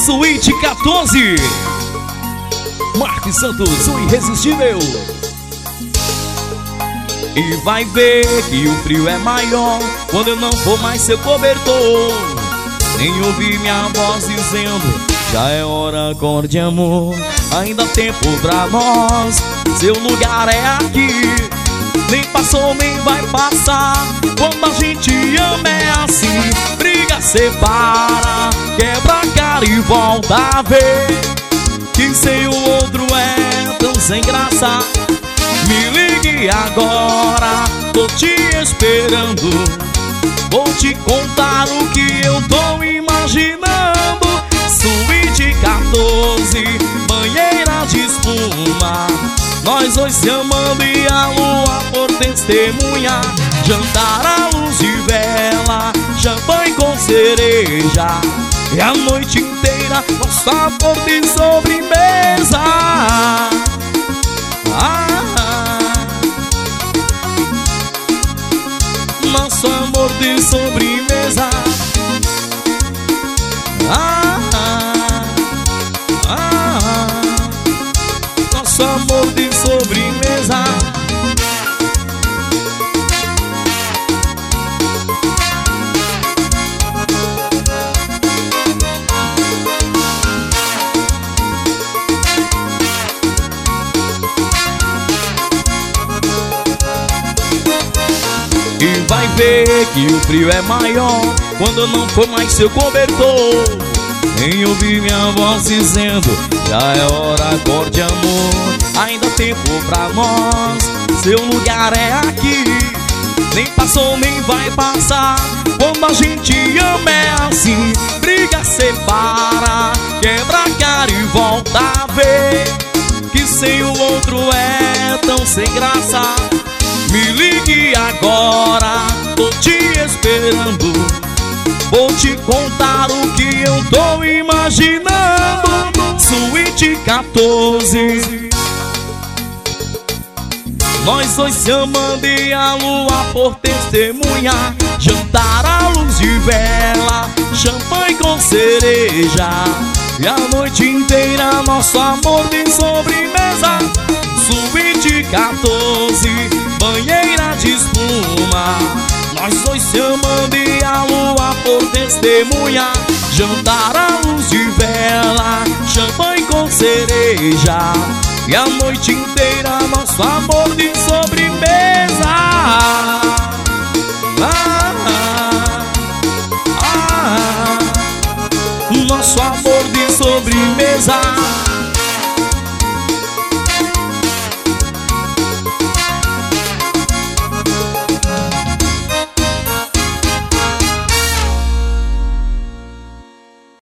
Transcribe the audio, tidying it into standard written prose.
Suíte 14. Marcos Santos, o irresistível. E vai ver que o frio é maior quando eu não for mais seu cobertor. Nem ouvir minha voz dizendo: já é hora, acorde amor. Ainda há tempo pra nós, seu lugar é aqui. Nem passou, nem vai passar. Quando a gente ama é assim. Briga, separa, quebra a cara e volta a ver que sem o outro é tão sem graça. Me ligue agora, tô te esperando. Vou te contar o que eu tô imaginando. Suíte 14, banheira de espuma. Nós dois se amando e a lua por testemunha. Jantar à luz de vela, champanhe com cereja. E a noite inteira nosso amor de sobremesa. Nosso amor de sobremesa. Nosso amor de sobremesa. E vai ver que o frio é maior quando eu não for mais seu cobertor. Nem ouvir minha voz dizendo: já é hora, acorde amor. Ainda há tempo pra nós, seu lugar é aqui. Nem passou, nem vai passar. Quando a gente ama é assim. Briga, separa, quebra a cara e volta a ver que sem o outro é tão sem graça. Me ligue agora, tô te esperando. Vou te contar o que eu tô imaginando. Suíte 14. Nós dois se amando e a lua por testemunha. Jantar à luz de vela, champanhe com cereja. E a noite inteira nosso amor de sobremesa. Suíte 14, banheira de espuma. Nós dois se amando e a lua por testemunha. Jantar à luz de vela, champanhe com cereja. E a noite inteira nosso amor de sobremesa. Nosso amor de sobremesa.